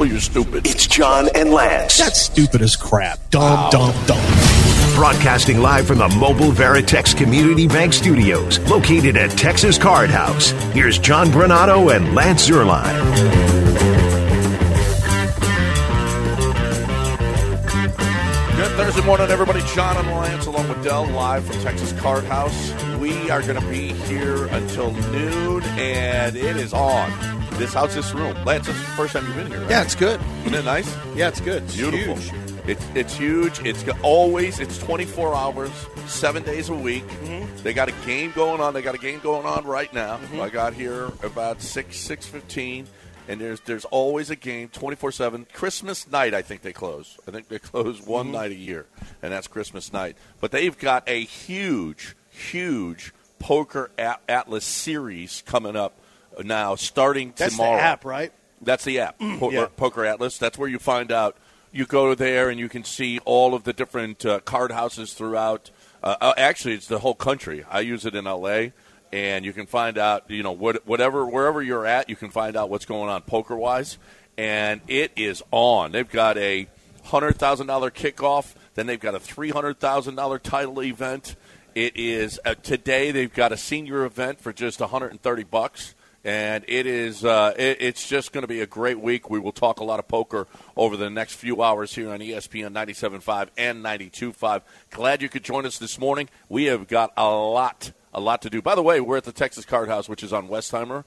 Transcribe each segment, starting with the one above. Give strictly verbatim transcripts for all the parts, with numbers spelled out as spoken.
Well, you're stupid. It's John and Lance. That's stupid as crap. Dumb, wow. dumb, dumb. Broadcasting live from the Mobile Veritex Community Bank Studios, located at Texas Card House. Here's John Branato and Lance Zierlein. Good Thursday morning, everybody. John and Lance, along with Dell, live from Texas Card House. We are going to be here until noon, and it is on. This house, this room. Lance, this is the first time you've been here, right? Yeah, it's good. Isn't it nice? Yeah, it's good. It's beautiful. Huge. It's it's huge. It's got always. It's twenty-four hours, seven days a week. Mm-hmm. They got a game going on. They got a game going on right now. Mm-hmm. I got here about six six fifteen, and there's there's always a game twenty-four seven. Christmas night, I think they close. I think they close one Mm-hmm. night a year, and that's Christmas night. But they've got a huge, huge poker at- Atlas series coming up now, starting That's tomorrow. the app, right? That's the app, po- yeah. Poker Atlas. That's where you find out. You go there and you can see all of the different uh, card houses throughout. Uh, uh, actually, it's the whole country. I use it in L A, and you can find out, you know, what, whatever, wherever you're at, you can find out what's going on poker-wise, and it is on. They've got a one hundred thousand dollars kickoff. Then they've got a three hundred thousand dollars title event. It is uh, today. They've got a senior event for just one hundred thirty bucks. And it is, uh, it, it's just going to be a great week. We will talk a lot of poker over the next few hours here on E S P N ninety-seven point five and ninety-two point five. Glad you could join us this morning. We have got a lot, a lot to do. By the way, we're at the Texas Card House, which is on Westheimer,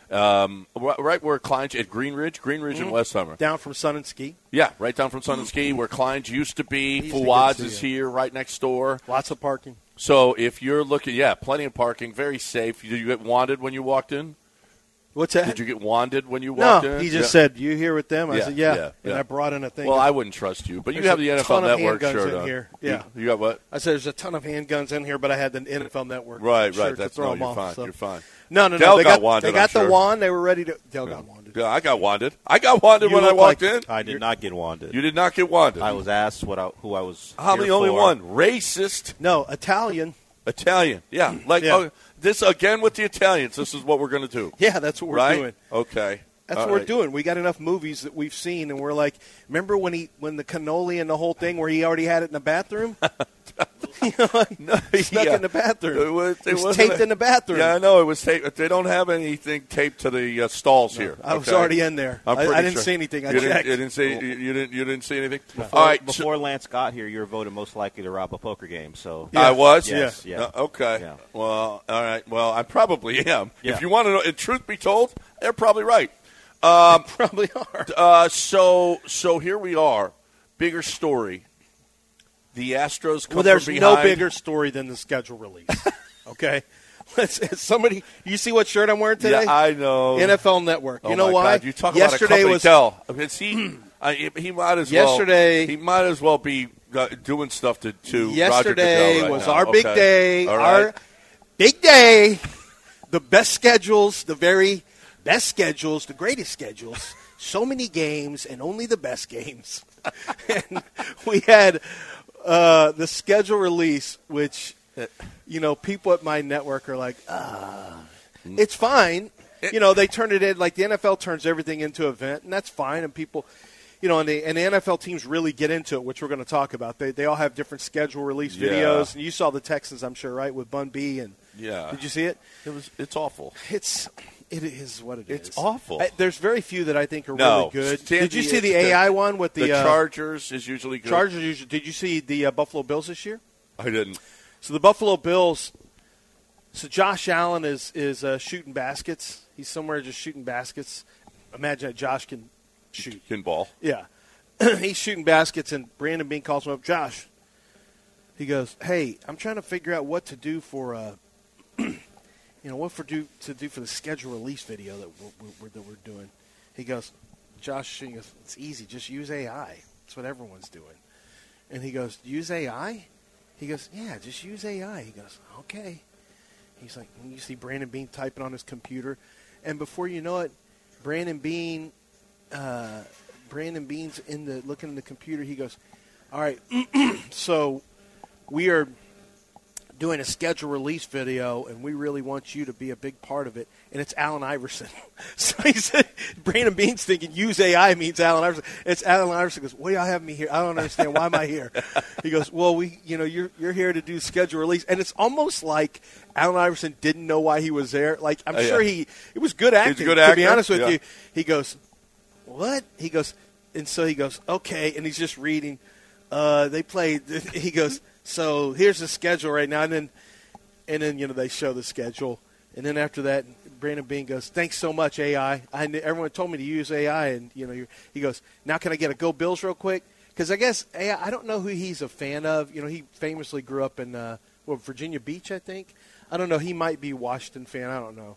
um, right where Klein's at Greenridge, Greenridge mm-hmm. and Westheimer. Down from Sun and Ski. Yeah, right down from Sun and Ski, where Klein's used to be. Used Fouad's to is here, right next door. Lots of parking. So if you're looking, yeah, plenty of parking, very safe. Did you get wanted when you walked in? What's that? Did you get wanded when you walked no, in? he just yeah. said, you here with them? I yeah, said, yeah. yeah, And yeah. I brought in a thing. Well, I wouldn't trust you. But you there's have the N F L Network shirt in on. Here. Yeah. You, you got what? I said, there's a ton of handguns in here, but I had the N F L Network Right, shirt right. That's to throw no, them you're off, fine. so. You're fine. No, no, no. Dell they got got, wanded, they got I'm the sure. wand. They were ready to. Dell yeah. got wanded. Yeah, I got wanded. I got wanded You when I look walked like- in. I did not get wanded. You did not get wanded. I was asked what I, who I was. I'm here the only for. one. Racist. No, Italian. Italian. Yeah. Like Yeah. Oh, this again with the Italians. This is what we're going to do. Yeah, that's what we're right? doing. Okay. That's All what we're right. doing. We got enough movies that we've seen, and we're like, remember when he, when the cannoli and the whole thing, where he already had it in the bathroom? you know, like, No, snuck yeah. in the bathroom. It was, It was wasn't taped a- in the bathroom. Yeah, I know it was taped. They don't have anything taped to the uh, stalls here. I was okay? already in there. I'm I, pretty I didn't sure. see anything. I you checked. Didn't, you didn't see. You, you didn't. You didn't see anything. Before, All right. Before Lance got here, you were voted most likely to rob a poker game. So I was. Yes, yeah. Uh, okay. Yeah. Well, all right. Well, I probably am. Yeah. If you want to know, and truth be told, they're probably right. Um, Probably are. uh, so, so here we are. Bigger story. The Astros come Well, there's from no behind. bigger story than the schedule release. Okay, Let's, somebody, you see what shirt I'm wearing today? Yeah, I know. N F L Network. Oh you know my why? God. You talk Yesterday about a company was tell. Is he? uh, he, he might as Yesterday- well. He might as well be uh, doing stuff to. to yesterday Roger Goodell right was now. our big Okay. day. All Our right. big day. The best schedules. The very best schedules. The greatest schedules. So many games, and only the best games. And we had uh, the schedule release, which, you know, people at my network are like, ah, it's fine. You know, they turn it in, like the N F L turns everything into an event, and that's fine. And people, you know, and the, and the N F L teams really get into it, which we're going to talk about. They they all have different schedule release Yeah. videos. And you saw the Texans, I'm sure, right, with Bun B. And Yeah. did you see it? It was. It's awful. It's it is what it is. It's awful. I, there's very few that I think are No. really good. Stand Did you the- see the, the- A I one with the, The uh, Chargers is usually good. Chargers? Usually, did you see the uh, Buffalo Bills this year? I didn't. So the Buffalo Bills. So Josh Allen is is uh, shooting baskets. He's somewhere just shooting baskets. Imagine that Josh can shoot. Can ball. Yeah, he's shooting baskets, and Brandon Bean calls him up. Josh, he goes, "Hey, I'm trying to figure out what to do for, uh, you know, what for do to do for the schedule release video that we're, we're, that we're doing." He goes, "Josh, he goes, it's easy. Just use A I. That's what everyone's doing." And he goes, "Use A I?" He goes, "Yeah, just use A I." He goes, "Okay." He's like, and you see Brandon Bean typing on his computer, and before you know it, Brandon Bean, uh, Brandon Bean's in the looking in the computer. He goes, "All right, so we are doing a schedule release video, and we really want you to be a big part of it." And it's Allen Iverson. So he said, Brandon Beane's thinking use A I means Allen Iverson. It's Allen Iverson goes, "What do y'all have me here? I don't understand. Why am I here?" He goes, "Well, we, you know, you're you're here to do schedule release," and it's almost like Allen Iverson didn't know why he was there. Like I'm Oh, yeah. sure he it was good acting. He's a good to actor. be honest with Yeah. you, he goes, "What?" He goes, and so he goes, "Okay," and he's just reading. Uh, they played. He goes, "So here's the schedule right now," and then and then you know they show the schedule, and then after that, Brandon Beane goes, "Thanks so much, A I. I kn- everyone told me to use A I," and you know you're, he goes, "Now can I get a Go Bills real quick?" Because I guess A I, I don't know who he's a fan of. You know, he famously grew up in uh, well, Virginia Beach, I think. I don't know. He might be a Washington fan. I don't know,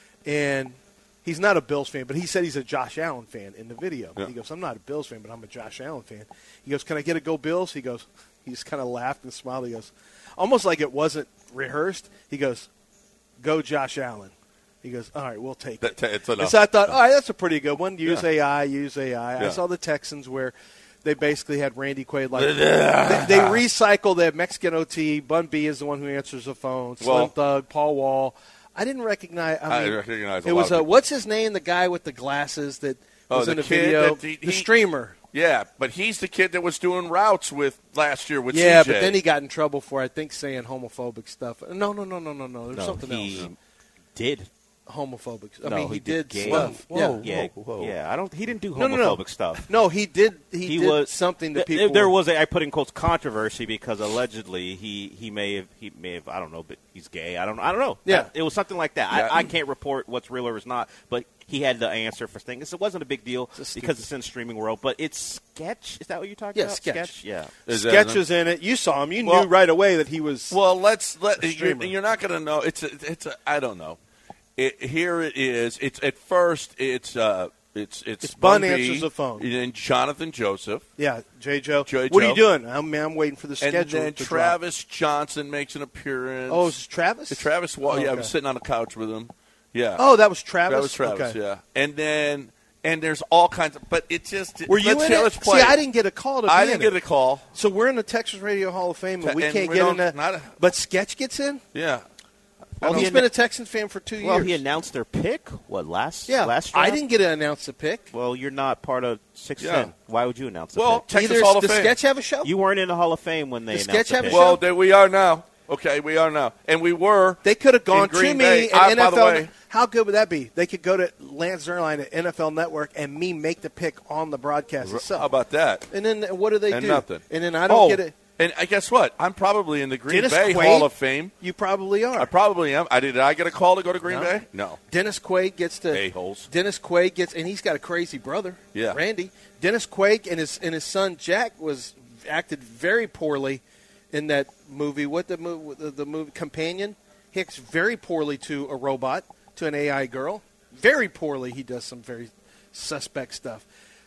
and he's not a Bills fan, but he said he's a Josh Allen fan in the video. Yeah. He goes, "I'm not a Bills fan, but I'm a Josh Allen fan." He goes, "Can I get a Go Bills?" He goes, he just kind of laughed and smiled. He goes, almost like it wasn't rehearsed. He goes, "Go Josh Allen." He goes, "All right, we'll take That, it." it's And enough. so I thought, all right, that's a pretty good one. Use Yeah. A I, use A I. Yeah. I saw the Texans where they basically had Randy Quaid like they, they recycle that Mexican O T. Bun B is the one who answers the phone. Slim Well- Thug, Paul Wall. I didn't recognize. I, I mean, recognize a it lot was of a people. what's his name? The guy with the glasses that Oh, was the in the kid video. that he- the he- streamer. Yeah, but he's the kid that was doing routes with last year with Yeah, C J. but then he got in trouble for I think saying homophobic stuff. No, no, no, no, no, no. There's No, something he else. did. Homophobic. I No, mean, he, he did, did gay. stuff. Whoa, yeah. Yeah, whoa, whoa. yeah. I don't. He didn't do No, homophobic no, no. stuff. No, he did. He, He did was something that th- people. There were- was a I put in quotes controversy because allegedly he, he may have he may have I don't know, but he's gay. I don't I don't know. Yeah. it was something like that. Yeah. I, I can't report what's real or is not, but he had the answer for things. It wasn't a big deal It's a stupid- because it's in streaming world. But it's sketch. Is that what you're talking Yeah, about? Sketch. Yeah. Is that- Sketch was in it. You saw him. You Well- knew right away that he was. Well, let's let A you're, streamer. you're not going to know. It's a, it's a, I don't know. It, here it is. It's at first it's uh it's it's, It's Bun B answers the phone. and Jonathan Joseph, yeah, J. Joe. J. What are Joe. you doing? I'm, man, I'm waiting for the and schedule. then to drop. Travis Johnson makes an appearance. Oh, is it Travis? It's Travis. Wa- Oh, Yeah, I okay. was sitting on the couch with him. Yeah. Oh, that was Travis. that was Travis. Okay. Yeah, and then and there's all kinds of. But it just Were you let's, in yeah, it? let's play. See, I didn't get a call to I be didn't in get it. a call. So we're in the Texas Radio Hall of Fame, and we And can't we get don't- in that. not a- But Sketch gets in. Yeah. Oh, he he's anno- been a Texans fan for two Well, years. he announced their pick. What last? yeah, last. I draft? didn't get to announce the pick. Well, you're not part of six Yeah. ten. Why would you announce the Well, pick? Texas Either Hall of does Fame. Sketch have a show? You weren't in the Hall of Fame when they Does announced Sketch the have a pick. show? Well, there we are now. Okay, we are now, and we were. They could have gone in Green to me Bay. and I- N by F the L. way- How good would that be? They could go to Lance Zierlein at N F L Network and me make the pick on the broadcast itself. How about that? And then what do they And do? nothing. And then I don't oh, get it. And I guess what? I'm probably in the Green Dennis Bay Quaid? Hall of Fame. You probably are. I probably am. I did. Did I get a call to go to Green No. Bay? No. Dennis Quaid gets to A-holes. Dennis Quaid gets, and he's got a crazy brother. Yeah. Randy. Dennis Quaid and his and his son Jack was acted very poorly in that movie. What the movie? The, the movie Companion. He acts very poorly to a robot, to an A I girl. Very poorly. He does some very suspect stuff.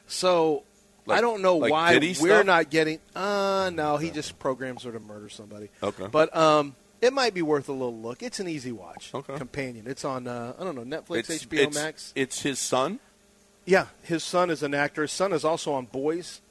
So Like- I don't know like why Diddy we're stuff? not getting. Uh no, he just programs her to murder somebody. Okay. But um. It might be worth a little look. It's an easy watch. Okay. Companion. It's on, uh, I don't know, Netflix, It's, H B O it's, Max. It's his son. Yeah, his son is an actor. His son is also on Boys,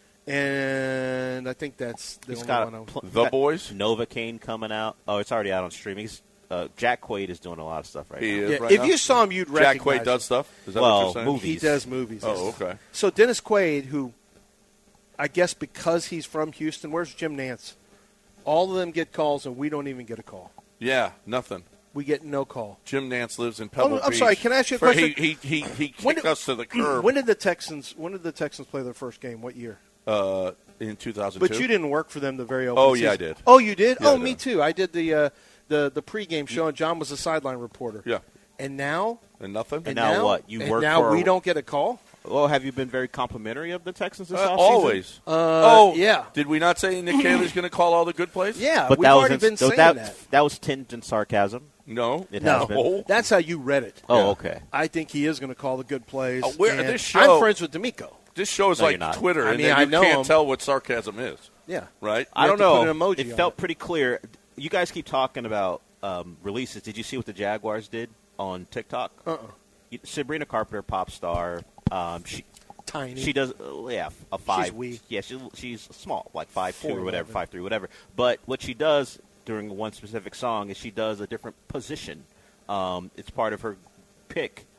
and I think that's the He's only got one. I'm- pl- The got Boys? Novocaine coming out. Oh, it's already out on streaming. He's, uh, Jack Quaid is doing a lot of stuff right He now. is Yeah, right if now? you saw him, you'd Jack recognize Quaid does him. stuff. Is that Well, what you're saying? movies. He does movies. Oh, yes. okay. So Dennis Quaid, who I guess because he's from Houston, where's Jim Nance? All of them get calls, and we don't even get a call. Yeah, nothing. We get no call. Jim Nance lives in Pebble Oh, I'm Beach. sorry, can I ask you a For- question? He he he, he kicked When did- us to the curb When did the Texans? When did the Texans play their first game? What year? uh, in two thousand two. But you didn't work for them the very opening Oh, yeah, I season. did. Oh, you did? Yeah, oh, I me did. too. I did the uh, the the pregame show, and John was the sideline reporter. Yeah, And now, and nothing. and And now what? You and work now for- we don't get a call. Well, have you been very complimentary of the Texans this Uh, offseason? always. Uh, oh, yeah, Did we not say Nick Cayley's going to call all the good plays? yeah. But we've that was already in- been so saying that, that. that was tinged in sarcasm. No. It No, has been. Oh. that's how you read it. Oh, Yeah. okay. I think he is going to call the good plays. Uh, where- and this show- I'm friends with D'Amico. This show is No, like you're not. Twitter, I and mean, then I you know can't him. tell what sarcasm is, Yeah. right? I don't have to put know. an emoji It on felt it. pretty clear. You guys keep talking about um, releases. Did you see what the Jaguars did on TikTok? Uh-uh. Sabrina Carpenter, pop star. Um, she Tiny. she does uh, yeah a five. wee. Yeah, she, she's small, like five two or four whatever, eleven. five three, whatever. But what she does during one specific song is she does a different position. Um, it's part of her pick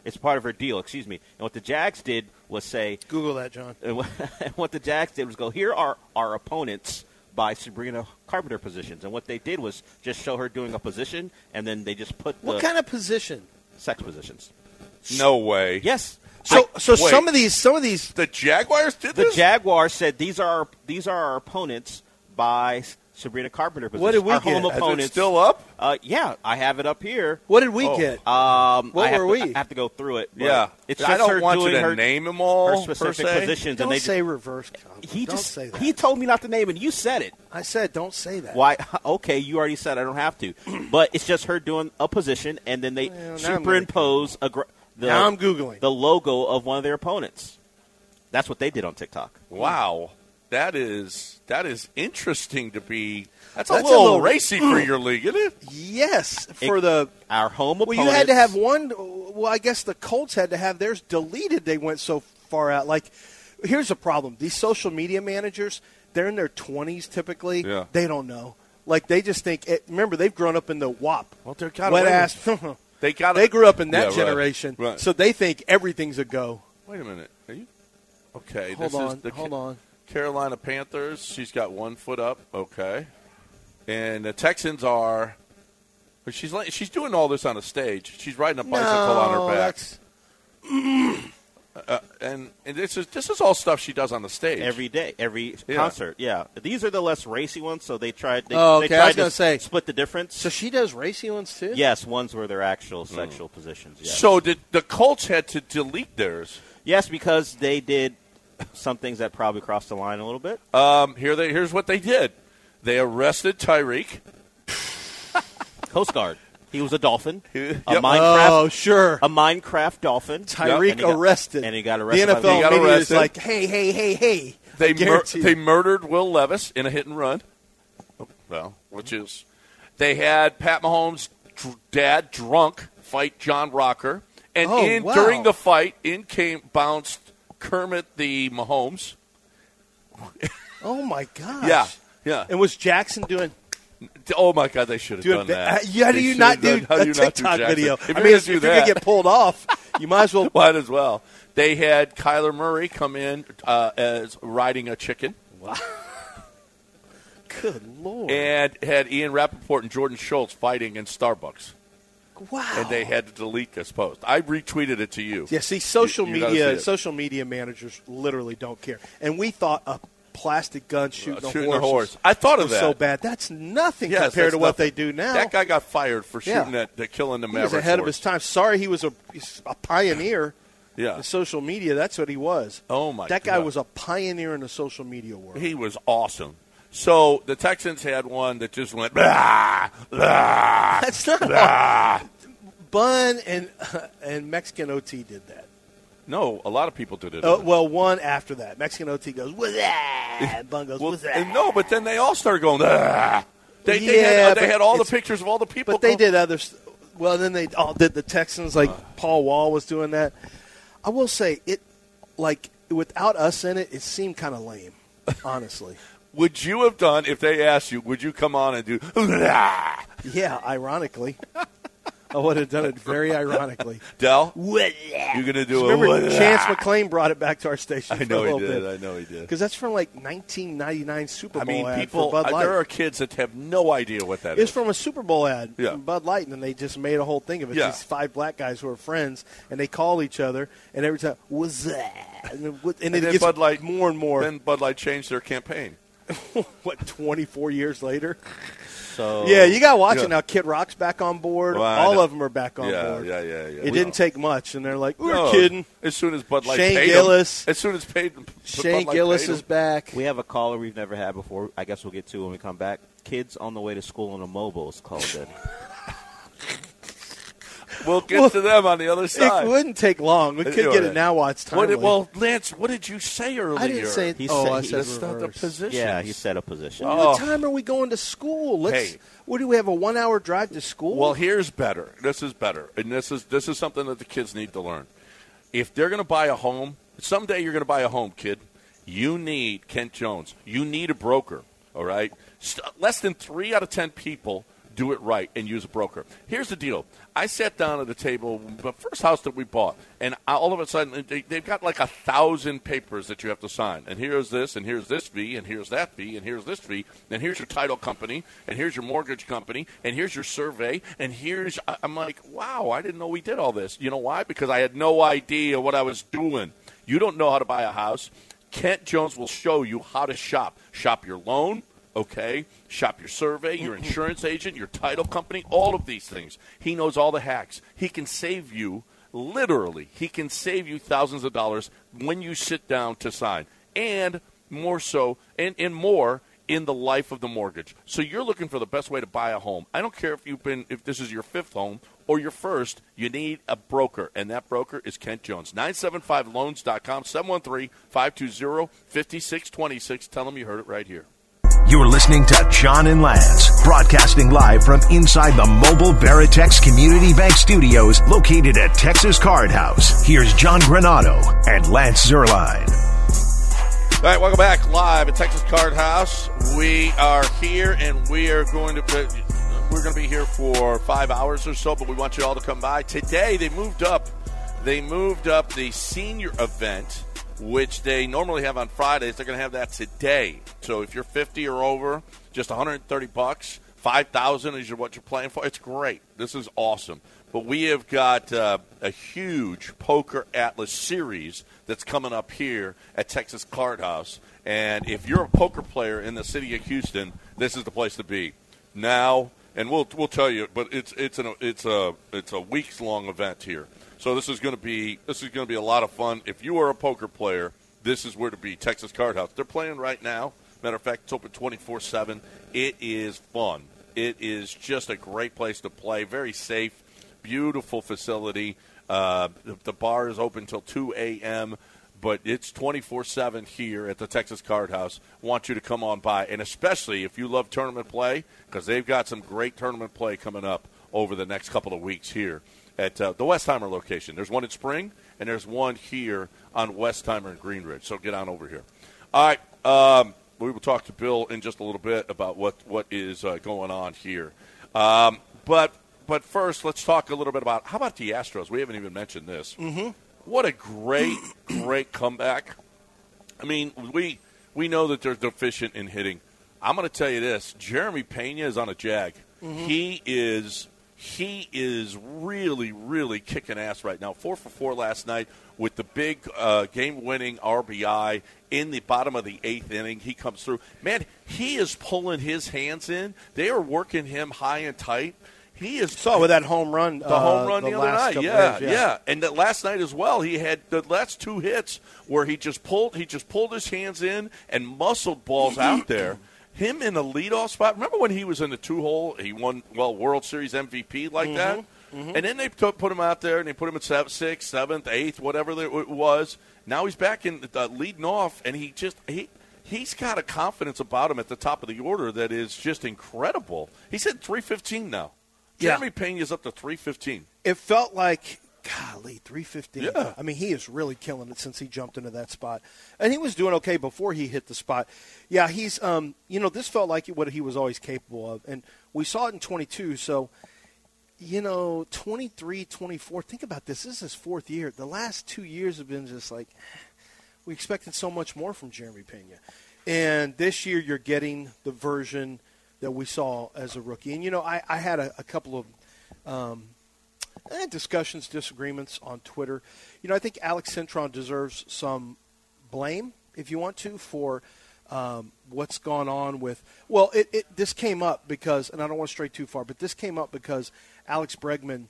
It's part of her deal. Excuse me. And what the Jags did was say, Google that, John. and what the Jags did was go, here are our opponents by Sabrina Carpenter positions. And what they did was just show her doing a position, and then they just put What the kind of position? sex positions. No way. Yes. So, I- so wait. some of these, some of these. The Jaguars did the this? Jaguars said these are our, these are our opponents by Sabrina Carpenter positions. What did we our get? home Is Is it opponents. still up? Uh, yeah, I have it up here. What did we Oh. get? Um, What I have were to, we? I have to go through it. but Yeah. it's I just don't her want you doing to her, name them all, her per specific se. positions, Don't and they say reverse. he don't just say that. he told me not to name it. And you said it. I said don't say that. Why? Okay, you already said I don't have to, but it's just her doing a position, and then they Well, now I'm superimpose a gr- the Now I'm Googling. the logo of one of their opponents. That's what they did on TikTok. Wow. That is that is interesting to be. That's a That's a little, little- racy for your league, isn't it? Yes, for It- the. Our home Well, opponents. you had to have one. Well, I guess the Colts had to have theirs deleted. They went so far out. Like, here's the problem: these social media managers, they're in their twenties typically. Yeah. They don't know. Like, they just think. It, remember, they've grown up in the W A P. Well, they're kinda wet women. ass. They got. They grew up in that Yeah, right, generation, right. so they think everything's a go. Wait a minute. Are you okay? Hold this on, is the hold Ca- on. Carolina Panthers. She's got one foot up. Okay, and the Texans are. But she's like, she's doing all this on a stage. She's riding a bicycle on No, her back, that's- uh, and and this is this is all stuff she does on the stage every day, every Yeah. concert. Yeah, these are the less racy ones, so they tried. They, Oh, they okay, I tried was to gonna say- split the difference. So she does racy ones too. yes, ones were their actual sexual positions. Yes. So did the Colts had to delete theirs? yes, because they did some things that probably crossed the line a little bit. Um, here they here's what they did. They arrested Tyreek. Coast Guard. He was a dolphin. A Yep. Minecraft. Oh, sure. A Minecraft dolphin. Tyreek And he got- arrested. and he got arrested. The by N F L He got media is arrested. like, hey, hey, hey, hey. They I mur- guarantee you. they murdered Will Levis in a hit and run. Well, which is they had Pat Mahomes' dr- dad drunk fight John Rocker, and Oh, in wow. during the fight, in came bounced Kermit the Mahomes. Oh my gosh. Yeah, yeah. And was Jackson doing? Oh my God, they should have doing done that? that. How do They you should not have do done- how a do you not do TikTok Jackson? video? If I you're mean, gonna if do you're that, gonna get pulled off, you might as well. might as well. They had Kyler Murray come in uh, as riding a chicken. Good lord! And had Ian Rappaport and Jordan Schultz fighting in Starbucks. Wow. And they had to delete this post. I retweeted it to you. Yeah, see, social You- you gotta media, see it. social media managers literally don't care. And we thought a plastic gun shooting, Uh, a, shooting horse a horse. I thought of was that. so bad. That's nothing Yes, compared that's to what nothing. they do now. That guy got fired for Yeah. shooting at, at killing the he Mavericks. was ahead of horse. his time. Sorry, he was a, he's a pioneer Yeah. in social media. That's what he was. Oh, my That guy God. was a pioneer in the social media world. He was awesome. So the Texans had one that just went, blah, blah, That's not blah. Bun and and Mexican O T did that. No, a lot of people did it. Uh, well, one after that, Mexican O T goes, "What's that?" And Bun goes, Well, "What's that?" and no, but then they all started going, blah. They, they Yeah, had, uh, they but had all the it's- pictures of all the people. But they going- did other. st- Well, then they all did the Texans. Like Paul Wall was doing that. I will say it, like without us in it, it seemed kind of lame, honestly. Would you have done, if they asked you, would you come on and do, blah? Yeah, ironically, I would have done it very ironically. Del? What? You're going to do Remember, a Chance McClain brought it back to our station. I for know a he little did. bit. I know he did. Because that's from like nineteen ninety-nine Super I Bowl mean, ad people, for Bud uh, Light. there are kids that have no idea what that It's is. from a Super Bowl ad Yeah. from Bud Light, and they just made a whole thing of it. Yeah. These five black guys who are friends, and they call each other, and every time, what's that? And, it, and And it then gets Bud Light- more and more. Then Bud Light changed their campaign. What, twenty-four years later? So Yeah, you got to watch Yeah. it now. Kid Rock's back on board. Well, I All know. of them are back on yeah, board. yeah, yeah, yeah. It didn't take much, and they're like, we're No, kidding. As soon as Bud Light Shane paid Gillis. him, as soon as paid, Shane Bud Light Gillis paid is him. back. we have a caller we've never had before. I guess we'll get to when we come back. Kids on the way to school on a mobile is called in. We'll get Well, to them on the other side. It wouldn't take long. We could You're get right. it now while it's What timely. did, well, Lance, what did you say earlier? I didn't say. He oh, said- I he- said That's not the reverse. position. Yeah, he said a position. Oh. What time are we going to school? Let's. Hey. What do we have? A one-hour drive to school? Well, here's better. This is better, and this is this is something that the kids need to learn. If they're going to buy a home, someday you're going to buy a home, kid. You need Kent Jones. You need a broker. All right. St- less than three out of ten people do it right and use a broker. Here's the deal. I sat down at the table, the first house that we bought, and all of a sudden they, they've got like a thousand papers that you have to sign. And here's this, and here's this fee, and here's that fee, and here's this fee, and here's your title company, and here's your mortgage company, and here's your survey, and here's – I'm like, wow, I didn't know we did all this. You know why? Because I had no idea what I was doing. You don't know how to buy a house. Kent Jones will show you how to shop. Shop your loan. Okay, shop your survey, your insurance agent, your title company, all of these things. He knows all the hacks. He can save you, literally, he can save you thousands of dollars when you sit down to sign. And more so, and, and more in the life of the mortgage. So you're looking for the best way to buy a home. I don't care if you've been, if this is your fifth home or your first, you need a broker, and that broker is Kent Jones. nine seven five loans dot com, seven one three, five two zero, five six two six. Tell them you heard it right here. You're listening to John and Lance, broadcasting live from inside the mobile Veritex Community Bank Studios located at Texas Card House. Here's John Granado and Lance Zierlein. All right, welcome back live at Texas Card House. We are here, and we are going to be, we're going to be here for five hours or so, but we want you all to come by. Today, they moved up. They moved up the senior event, which they normally have on Fridays. They're going to have that today. So if you're fifty or over, just one hundred thirty bucks, five thousand is what you're playing for. It's great. This is awesome. But we have got uh, a huge Poker Atlas series that's coming up here at Texas Card House. And if you're a poker player in the city of Houston, this is the place to be. Now, and we'll we'll tell you, but it's it's an it's a it's a weeks long event here. So this is going to be this is going to be a lot of fun. If you are a poker player, this is where to be. Texas Card House. They're playing right now. Matter of fact, it's open twenty-four seven. It is fun. It is just a great place to play. Very safe, beautiful facility. Uh, the, the bar is open until two a.m., but it's twenty-four seven here at the Texas Card House. Want you to come on by, and especially if you love tournament play, because they've got some great tournament play coming up over the next couple of weeks here at uh, the Westheimer location. There's one in Spring, and there's one here on Westheimer and Greenridge. So get on over here. All right, um, we will talk to Bill in just a little bit about what, what is uh, going on here. Um, but but first, let's talk a little bit about, how about the Astros? We haven't even mentioned this. Mm-hmm. What a great, great comeback. I mean, we we know that they're deficient in hitting. I'm going to tell you this. Jeremy Pena is on a jag. Mm-hmm. He is he is really, really kicking ass right now. Four for four last night with the big uh, game-winning R B I in the bottom of the eighth inning. He comes through. Man, he is pulling his hands in. They are working him high and tight. He is saw with that home run, the home run uh, the, the other night, yeah, days, yeah, yeah, and that last night as well. He had the last two hits where he just pulled, he just pulled his hands in and muscled balls out there. Him in the leadoff spot. Remember when he was in the two hole? He won well World Series M V P like mm-hmm, that, mm-hmm. and then they put, put him out there and they put him at seventh, sixth, seventh, eighth, whatever it was. Now he's back in uh, leading off, and he just he. He's got a confidence about him at the top of the order that is just incredible. He's at three fifteen now. Jeremy yeah. Pena's up to three fifteen. It felt like, golly, three fifteen. Yeah. I mean, he is really killing it since he jumped into that spot. And he was doing okay before he hit the spot. Yeah, he's, um, you know, this felt like what he was always capable of. And we saw it in twenty-two, so, you know, twenty-three, twenty-four. Think about this. This is his fourth year. The last two years have been just like, we expected so much more from Jeremy Pena. And this year you're getting the version that we saw as a rookie. And, you know, I, I had a, a couple of um, eh, discussions, disagreements on Twitter. You know, I think Alex Cintron deserves some blame, if you want to, for um, what's gone on with – well, it, it this came up because – and I don't want to stray too far, but this came up because Alex Bregman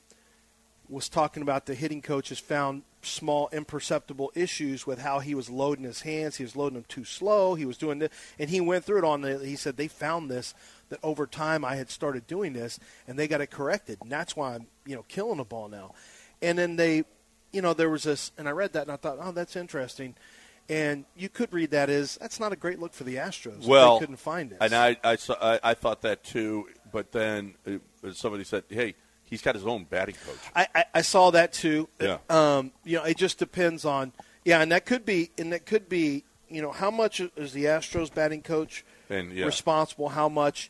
was talking about the hitting coaches found small, imperceptible issues with how he was loading his hands. He was loading them too slow. He was doing this. And he went through it on the – he said they found this – that over time I had started doing this, and they got it corrected. And that's why I'm, you know, killing the ball now. And then they, you know, there was this, and I read that, and I thought, oh, that's interesting. And you could read that as, that's not a great look for the Astros. Well, they couldn't find it. And I, I, saw, I, I thought that too, but then it, somebody said, hey, he's got his own batting coach. I, I, I saw that too. Yeah. Um, you know, it just depends on, yeah, and that could be, and that could be, you know, how much is the Astros batting coach and, yeah. responsible, how much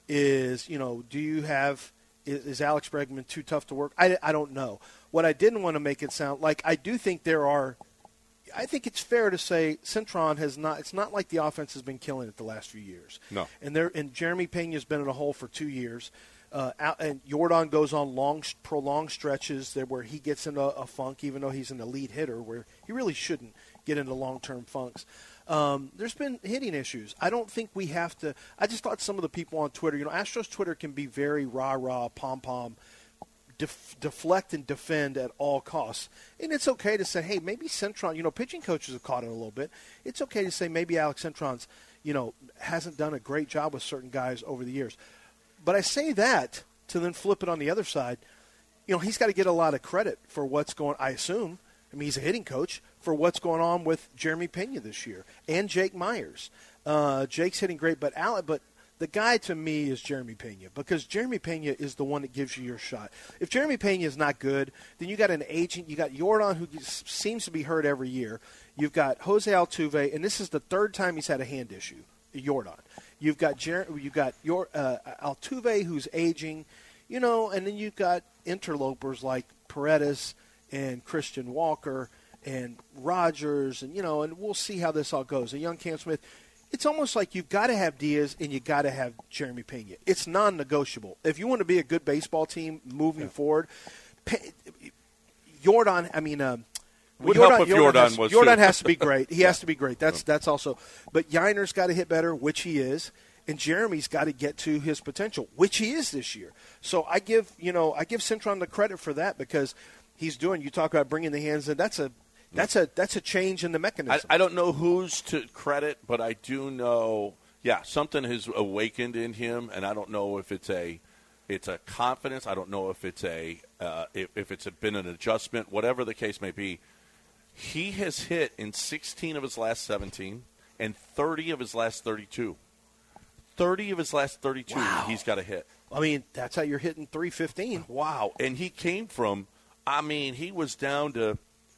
Is, you know, do you have is, is Alex Bregman too tough to work? I, I don't know. What I didn't want to make it sound like, I do think there are. I think it's fair to say Cintron has not. It's not like the offense has been killing it the last few years. No. And there and Jeremy Pena's been in a hole for two years. Uh, out, and Jordan goes on long, prolonged stretches there where he gets into a funk, even though he's an elite hitter, where he really shouldn't get into long-term funks. Um, there's been hitting issues. I don't think we have to. I just thought some of the people on Twitter, you know, Astros Twitter can be very rah-rah, pom-pom, def, deflect and defend at all costs. And it's okay to say, hey, maybe Cintron, you know, pitching coaches have caught it a little bit. It's okay to say maybe Alex Cintron's, you know, hasn't done a great job with certain guys over the years. But I say that to then flip it on the other side. You know, he's got to get a lot of credit for what's going, I assume, I mean, he's a hitting coach, for what's going on with Jeremy Pena this year and Jake Myers. Uh, Jake's hitting great, but Alec, but the guy to me is Jeremy Pena, because Jeremy Pena is the one that gives you your shot. If Jeremy Pena is not good, then you got an agent. You got Jordan, who seems to be hurt every year. You've got Jose Altuve, and this is the third time he's had a hand issue. Jordan. You've got Jer- you've got your uh, Altuve, who's aging, you know, and then you've got interlopers like Paredes and Christian Walker and Rogers, and you know, and we'll see how this all goes. And young Cam Smith. It's almost like you've got to have Diaz and you got to have Jeremy Pena. It's non-negotiable. If you want to be a good baseball team moving yeah. forward, Pe- Jordan. I mean. Um, Would Jordan, help if Jordan, Jordan has, was Jordan too. has to be great. He yeah. has to be great. That's that's also. But Yiner's got to hit better, which he is, and Jeremy's got to get to his potential, which he is this year. So I give you know I give Cintron the credit for that, because he's doing. You talk about bringing the hands in. That's a that's a that's a change in the mechanism. I, I don't know who's to credit, but I do know. Yeah, something has awakened in him, and I don't know if it's a. It's a confidence. I don't know if it's a uh, if, if it's been an adjustment. Whatever the case may be. He has hit in sixteen of his last seventeen and thirty of his last thirty-two. thirty of his last thirty-two, wow. He's got a hit. I mean, that's how you're hitting three fifteen. Wow. And he came from, I mean, he was down to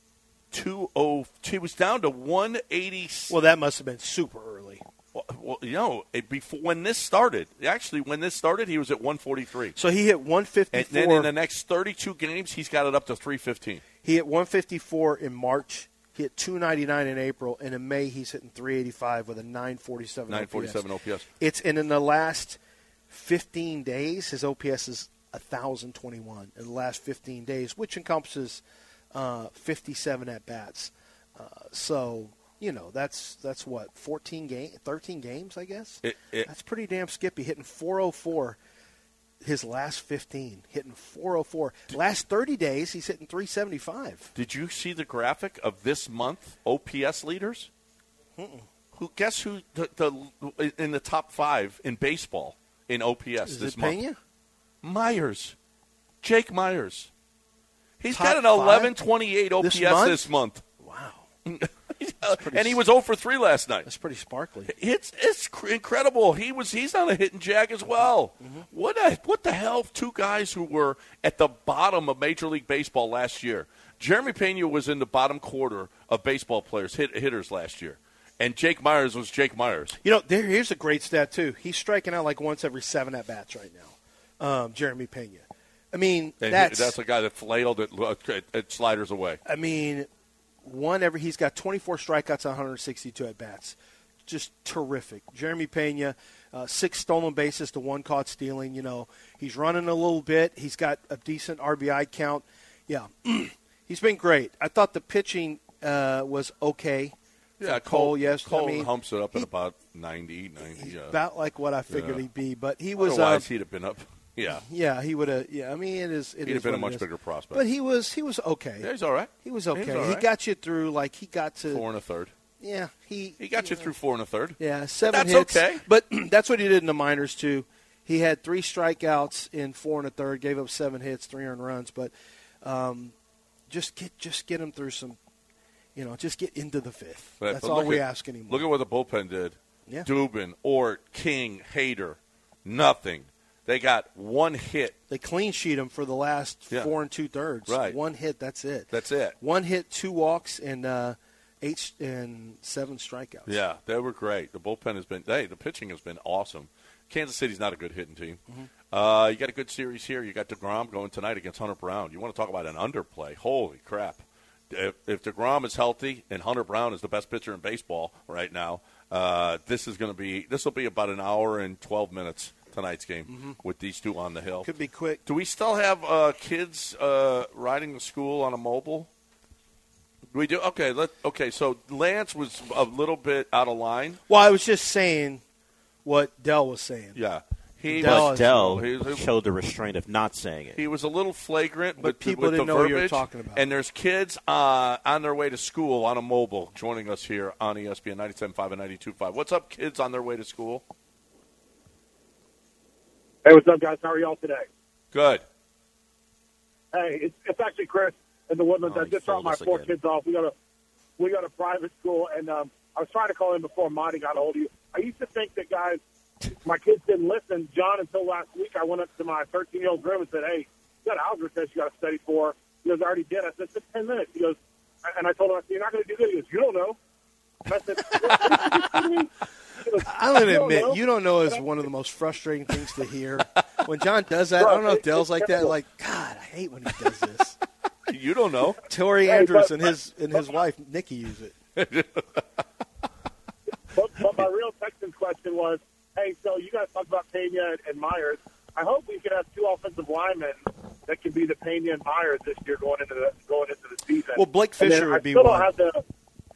two oh, he was down to one eighty. Well, that must have been super early. Well, well you know, it, before when this started, actually, when this started, he was at one forty-three. So he hit one fifty-four. And then in the next thirty-two games, he's got it up to three fifteen. He hit one fifty-four in March. He hit two ninety-nine in April, and in May he's hitting three eighty-five with a nine forty-seven. nine forty-seven O P S. It's and in the last fifteen days, his O P S is one thousand twenty-one in the last fifteen days, which encompasses uh, fifty-seven at bats. Uh, so you know that's that's what fourteen game, thirteen games, I guess. It, it, that's pretty damn skippy. Hitting four oh four. His last fifteen, hitting four oh four. Last thirty days, he's hitting three seventy-five. Did you see the graphic of this month O P S leaders? Mm-mm. Who guess who the, the in the top five in baseball in O P S Is this it month? Pena? Myers, Jake Myers. He's Top got an eleven twenty-eight O P S this month? this month. Wow. And he was oh for three last night. That's pretty sparkly. It's it's incredible. He was he's on a hitting jag as well. Mm-hmm. What a, what the hell? Two guys who were at the bottom of Major League Baseball last year. Jeremy Pena was in the bottom quarter of baseball players hit, hitters last year, and Jake Myers was Jake Myers. You know, there, here's a great stat too. He's striking out like once every seven at bats right now. Um, Jeremy Pena. I mean, and that's he, that's a guy that flailed at, at, at sliders away. I mean. One every he's got twenty-four strikeouts on one hundred sixty-two at bats, just terrific. Jeremy Pena, uh, six stolen bases to one caught stealing. You know he's running a little bit. He's got a decent R B I count. Yeah, he's been great. I thought the pitching uh, was okay. Yeah, Cole, Cole, yes, Cole I mean, humps it up he, at about ninety, ninety. He's yeah. about like what I figured yeah. he'd be, but he was. Otherwise, uh, he'd have been up. Yeah, yeah, he would have. Yeah, I mean, it is. It he'd is have been a what much it is. bigger prospect. But he was. He was okay. Yeah, he's all right. He was okay. He's all right. He got you through. Like he got to four and a third. Yeah, he he got you, you know, through four and a third. Yeah, seven that's hits. Okay. But that's what he did in the minors too. He had three strikeouts in four and a third, gave up seven hits, three earned runs. But um, just get just get him through some. You know, just get into the fifth. But, that's but all we at, ask anymore. Look at what the bullpen did. Yeah. Dubin, Ort, King, Hader, nothing. They got one hit. They clean sheet him for the last yeah. four and two thirds. Right. One hit, that's it. That's it. One hit, two walks, and uh, eight and seven strikeouts. Yeah, they were great. The bullpen has been – hey, the pitching has been awesome. Kansas City's not a good hitting team. Mm-hmm. Uh, you got a good series here. You got DeGrom going tonight against Hunter Brown. You want to talk about an underplay. Holy crap. If, if DeGrom is healthy and Hunter Brown is the best pitcher in baseball right now, uh, this is going to be – this will be about an hour and twelve minutes tonight's game mm-hmm. with these two on the hill. Could be quick. Do we still have uh, kids uh, riding to school on a mobile? We do? Okay, let, okay, so Lance was a little bit out of line. Well, I was just saying what Dell was saying. Yeah. He Dell, was, Dell he, he, showed the restraint of not saying it. He was a little flagrant, but with, people with didn't the know verbiage, what you were talking about. And there's kids uh, on their way to school on a mobile joining us here on E S P N ninety-seven point five and ninety-two point five. What's up, kids on their way to school? Hey, what's up, guys? How are y'all today? Good. Hey, it's, it's actually Chris in the Woodlands. Oh, I just dropped my four again. kids off. We got a we got a private school, and um, I was trying to call in before Monty got a hold of you. I used to think that guys, my kids didn't listen. John, until last week, I went up to my thirteen-year-old girl and said, "Hey, you got an algebra test you got to study for." He goes, "I already did." I said, "Just ten minutes." He goes, and I told him, I said, "You're not going to do good." He goes, "You don't know." And I said, goes, I'm going to admit, know. you don't know is one of the most frustrating things to hear. When John does that, Bro, I don't know if Dell's like that. Like, God, I hate when he does this. You don't know. Tori Andrews and his and his wife Nikki use it. but, but my real Texans question was, hey, so you guys talked about Pena and, and Myers. I hope we can have two offensive linemen that can be the Pena and Myers this year going into the going into the season. Well, Blake Fisher would I be still one. Don't have the,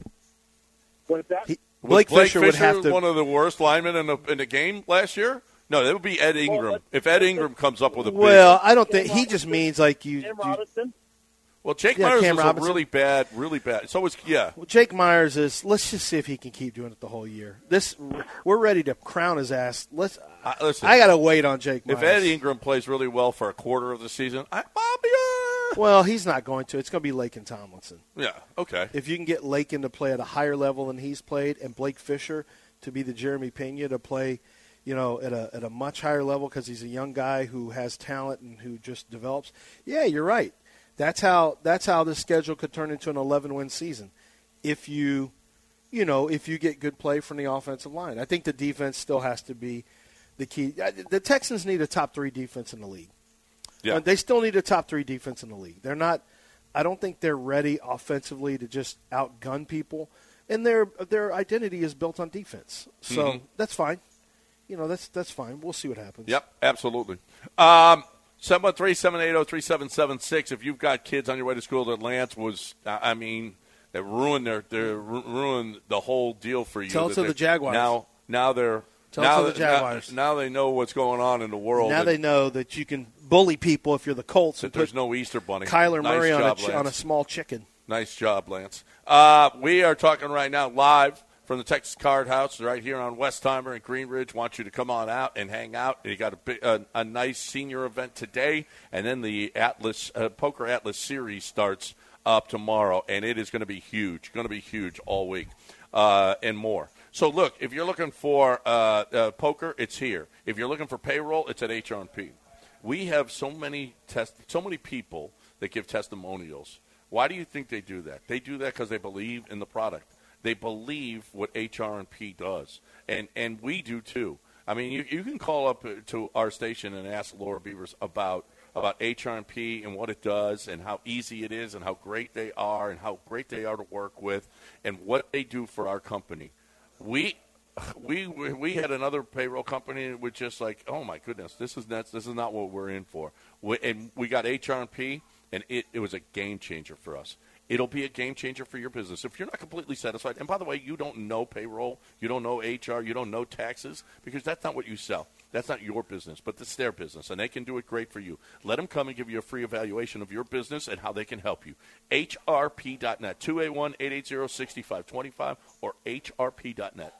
what is that? He, Blake, Blake Fisher, Fisher would have to. One of the worst linemen in the in the game last year. No, that would be Ed Ingram. Well, if Ed Ingram comes up with a big well, I don't think he just means like you. Cam you Robinson. Well, Jake yeah, Myers Cam was Robinson. a really bad, really bad. So was yeah. Well, Jake Myers is. Let's just see if he can keep doing it the whole year. This we're ready to crown his ass. Let's. Uh, listen, I got to wait on Jake Myers. If Ed Ingram plays really well for a quarter of the season, I, I'll be. Uh... Well, he's not going to. It's going to be Laken Tomlinson. Yeah. Okay. If you can get Laken to play at a higher level than he's played, and Blake Fisher to be the Jeremy Pena to play, you know, at a at a much higher level because he's a young guy who has talent and who just develops. Yeah, you're right. That's how that's how this schedule could turn into an eleven-win season, if you, you know, if you get good play from the offensive line. I think the defense still has to be the key. The Texans need a top three defense in the league. Yeah. They still need a top three defense in the league. They're not. I don't think they're ready offensively to just outgun people, and their their identity is built on defense. So mm-hmm. that's fine. You know, that's that's fine. We'll see what happens. Yep, absolutely. Um, seven one three, seven eight zero, three seven seven six. If you've got kids on your way to school that Lance was, I mean, that ruined their, their ruined the whole deal for you. Tell it to the Jaguars. Now, now they're Tell now, it to the Jaguars. Now, now they know what's going on in the world. Now and, they know that you can bully people if you're the Colts. That And there's put no Easter bunny. Kyler nice Murray job, on, a ch- Lance. on a small chicken. Nice job, Lance. Uh, we are talking right now live from the Texas Card House right here on Westheimer and Greenridge. Want you to come on out and hang out. You got a, big, a, a nice senior event today, and then the Atlas uh, Poker Atlas Series starts up tomorrow, and it is going to be huge. Going to be huge all week uh, and more. So, look, if you're looking for uh, uh, poker, it's here. If you're looking for payroll, it's at H R and P. We have so many test, so many people that give testimonials. Why do you think they do that? They do that because they believe in the product. They believe what H R and P does, and and we do too. I mean, you you can call up to our station and ask Laura Beavers about about H R and P and what it does and how easy it is and how great they are and how great they are to work with and what they do for our company. We we we had another payroll company that was just like, oh my goodness, this is nuts. This is not what we're in for. We, and we got H R and P, and it, it was a game changer for us. It'll be a game changer for your business. If you're not completely satisfied, and by the way, you don't know payroll, you don't know H R, you don't know taxes, because that's not what you sell. That's not your business, but it's their business, and they can do it great for you. Let them come and give you a free evaluation of your business and how they can help you. H R P dot net, two eight one, eight eight zero, six five two five, or H R P dot net.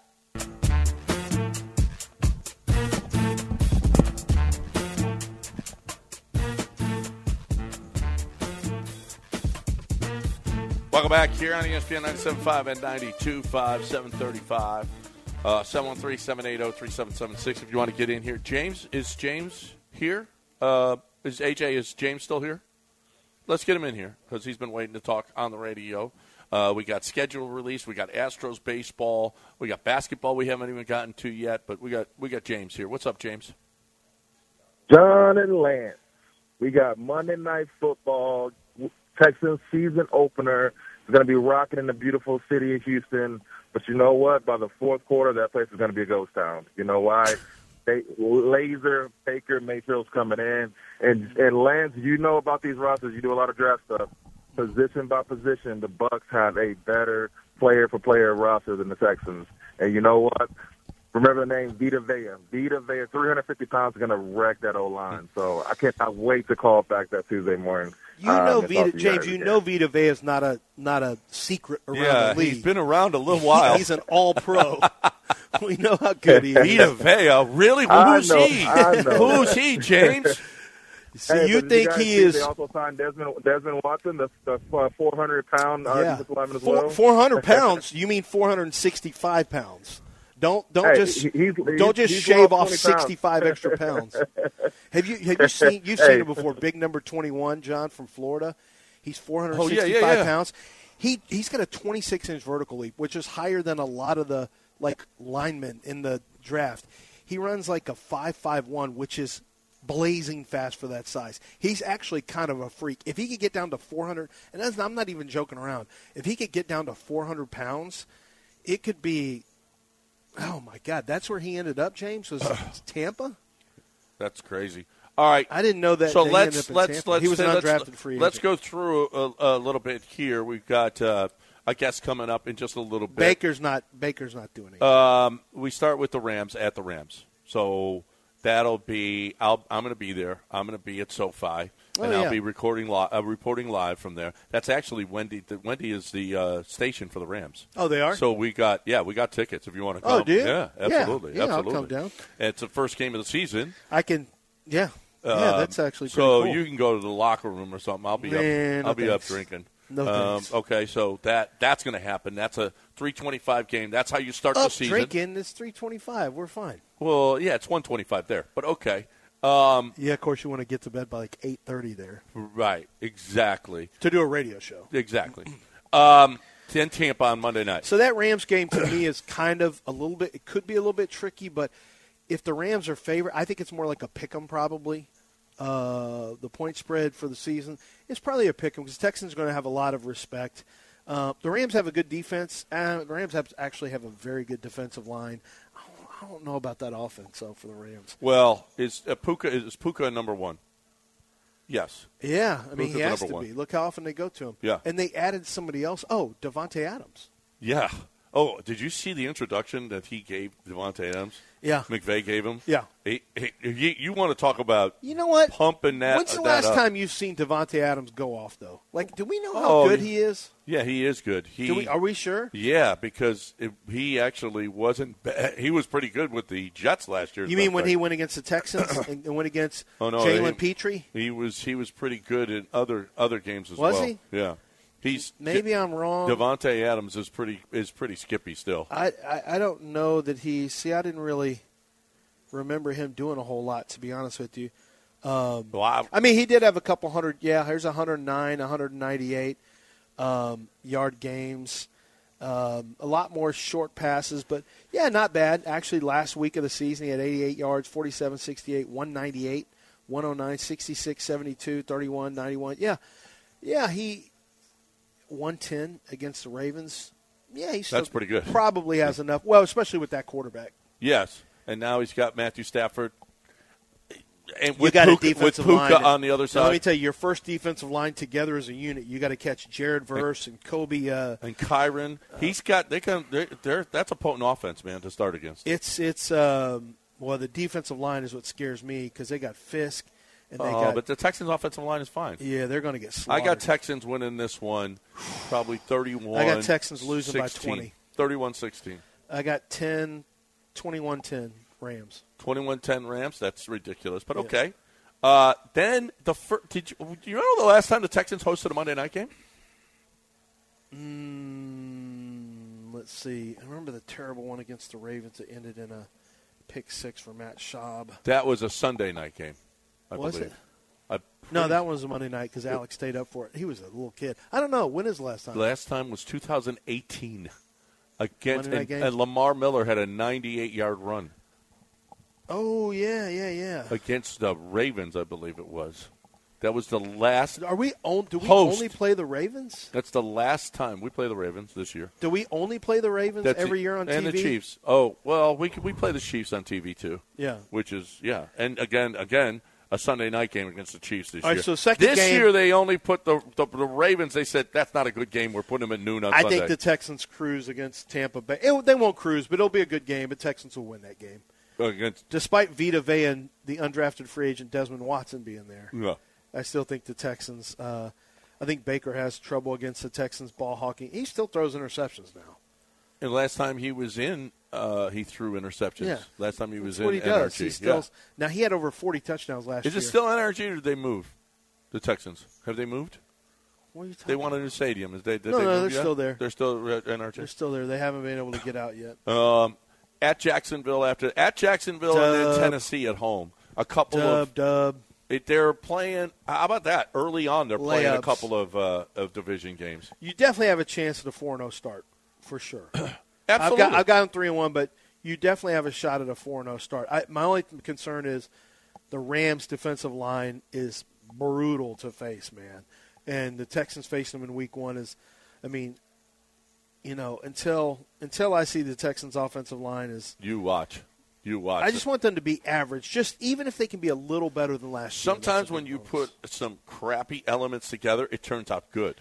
Welcome back here on E S P N ninety-seven point five and ninety-two point five, seven thirty-five. Uh, seven one three, seven eight zero, three seven seven six if you want to get in here. James, is James here? Uh, is A J, is James still here? Let's get him in here because he's been waiting to talk on the radio. Uh, we got schedule release. We got Astros baseball. We got basketball we haven't even gotten to yet, but we got we got James here. What's up, James? John and Lance. We got Monday Night Football, Texans season opener. It's going to be rocking in the beautiful city of Houston. But you know what? By the fourth quarter, that place is going to be a ghost town. You know why? They, Laser, Baker, Mayfield's coming in. And, and Lance, you know about these rosters. You do a lot of draft stuff. Position by position, the Bucs have a better player-for-player roster than the Texans. And you know what? Remember the name Vita Vea. Vita Vea, three hundred fifty pounds, is going to wreck that O-line. So I cannot wait to call back that Tuesday morning. You know, um, Vita, James, you again. know Vita Vea is not a not a secret around yeah, the league. He's been around a little while. He's an all-pro. We know how good he is. Vita Vea, really? Well, who's know, he? Who's he, James? So hey, you think you he is? They also signed Desmond, Desmond Watson, the, the four hundred pound uh, yeah. defensive lineman as Four, well. four hundred pounds? You mean four hundred sixty-five pounds? Don't don't hey, just he's, he's, don't just he's shave off pounds. sixty-five extra pounds. Have you have you seen you've hey. seen him before? Big number twenty-one, John from Florida. He's four hundred sixty-five oh, yeah, yeah, yeah. pounds. He he's got a twenty-six inch vertical leap, which is higher than a lot of the like linemen in the draft. He runs like a five five one, which is blazing fast for that size. He's actually kind of a freak. If he could get down to four hundred, and that's, I'm not even joking around, if he could get down to four hundred pounds, it could be, oh, my God, that's where he ended up, James, was Tampa? That's crazy. All right. I didn't know that. So that let's he ended up in let's Tampa. let's he was an let's, undrafted free agent. Let's go through a, a little bit here. We've got uh, a guest coming up in just a little bit. Baker's not Baker's not doing it. Um, we start with the Rams at the Rams. So that'll be I'll, I'm going to be there. I'm going to be at SoFi, and oh, I'll yeah. be recording li- uh, reporting live from there. That's actually Wendy. The, Wendy is the uh, station for the Rams. Oh, they are. So we got yeah, we got tickets if you want to Oh, come. do you? Yeah, absolutely, Yeah, yeah, absolutely. I'll come down. And it's the first game of the season. I can. Yeah. Yeah, Um, that's actually pretty so cool. you can go to the locker room or something. I'll be Man, up. no I'll be up thanks. drinking. No um, thanks. Okay, so that that's going to happen. That's a three twenty-five game. That's how you start Up the season. drinking, it's three twenty-five. We're fine. Well, yeah, it's one twenty-five there, but okay. Um, Yeah, of course you want to get to bed by like eight thirty there right, exactly, to do a radio show. exactly. um, then Tampa on Monday night. So that Rams game to me is kind of a little bit. It could be a little bit tricky, but if the Rams are favored, I think it's more like a pick 'em probably. Uh, the point spread for the season is probably a pick 'em because Texans are going to have a lot of respect. Uh, the Rams have a good defense. Uh, the Rams have, actually have a very good defensive line. I don't, I don't know about that offense though for the Rams. Well, is uh, Puka is Puka number one? Yes. Yeah, I mean Puka's he has number to one. be. Look how often they go to him. Yeah. And they added somebody else. Oh, Devontae Adams. Yeah. Oh, did you see the introduction that he gave Devontae Adams? Yeah. McVay gave him? Yeah. He, he, you, you want to talk about You know what? pumping that When's the that last up. time you've seen Devontae Adams go off, though? Like, do we know how Oh, good he- he is? Yeah, he is good. He, Do we, are we sure? Yeah, because it, he actually wasn't bad. He was pretty good with the Jets last year. You mean when he went against the Texans and, and went against Oh, no, Jalen he- Petrie? He was he was pretty good in other other games as Was well. he? Yeah. He's Maybe I'm wrong. Devontae Adams is pretty is pretty skippy still. I, I, I don't know that he – see, I didn't really remember him doing a whole lot, to be honest with you. Um, Well, I- I mean, he did have a couple hundred – yeah, here's one hundred nine, one ninety-eight um, yard games. Um, a lot more short passes, but, yeah, not bad. Actually, last week of the season, he had eighty-eight yards, forty-seven sixty-eight, one ninety-eight, one oh nine, sixty-six seventy-two, thirty-one ninety-one. Yeah, yeah, he – one ten against the Ravens. Yeah, he's That's pretty good. Probably has enough. Well, especially with that quarterback. Yes, and now he's got Matthew Stafford. And You with got Puka, a defensive with Puka line on the other Now, side. let me tell you, your first defensive line together as a unit, you got to catch Jared Verse and Kobe. Uh, and Kyron, he's got they can they're, they're that's a potent offense, man, to start against. it's it's um, well, the defensive line is what scares me because they got Fisk and they Oh, got but the Texans' offensive line is fine. yeah, they're going to get I slaughtered. got Texans winning this one, probably thirty-one. I got Texans losing by sixteen. twenty. thirty-one sixteen. I got ten, twenty-one ten Rams. twenty-one ten Rams. That's ridiculous, but Yeah. okay. Uh, then the fir- did you, do you remember the last time the Texans hosted a Monday night game? Mm, let's see. I remember the terrible one against the Ravens that ended in a pick six for Matt Schaub. That was a Sunday night game. I Was believe. it? I No, that one was a Monday night because Alex stayed up for it. He was a little kid. I don't know. When is the last time? Last time was two thousand eighteen. Against, Monday night and, games? and Lamar Miller had a ninety-eight yard run Oh, yeah, yeah, yeah. against the Ravens, I believe it was. That was the last. Are we on, do we Host. only play the Ravens? That's the last time we play the Ravens this year. Do we only play the Ravens That's every it. year on and T V? And the Chiefs. Oh, well, we we play the Chiefs on T V too. Yeah. Which is, yeah. And again, again, a Sunday night game against the Chiefs this All right, year. so second this game- year they only put the, the the Ravens, they said, that's not a good game. We're putting them at noon on I Sunday. think the Texans cruise against Tampa Bay. It, they won't cruise, but it'll be a good game. The Texans will win that game. Against, Despite Vita Vea and the undrafted free agent Desmond Watson being there. yeah. I still think the Texans uh, – I think Baker has trouble against the Texans ball hawking. He still throws interceptions now. And last time he was in, uh, he threw interceptions. Yeah. Last time he was That's what in he does. N R G. He still, yeah. Now, he had over forty touchdowns last Is year. it still N R G or did they move? The Texans. Have they moved? What are you talking They want a new stadium. Is they, did No, they no, move they're yet? still there. They're still at N R G? They're still there. They haven't been able to get out yet. Um, at Jacksonville after at Jacksonville and Dub. then Tennessee at home. A couple Dub, of dub. it, they're playing. How about that? Early on, they're playing a Layups. couple of uh, of division games. You definitely have a chance at a four and oh start, for sure. Absolutely. I've got, I've got them three and one, but you definitely have a shot at a four and oh start. I, my only concern is the Rams' defensive line is brutal to face, man. And the Texans facing them in week one is, I mean, you know, until until I see the Texans' offensive line is, you watch. You watch. I just want them to be average, just even if they can be a little better than last year. Sometimes that's a when big you bonus. put some crappy elements together, it turns out good.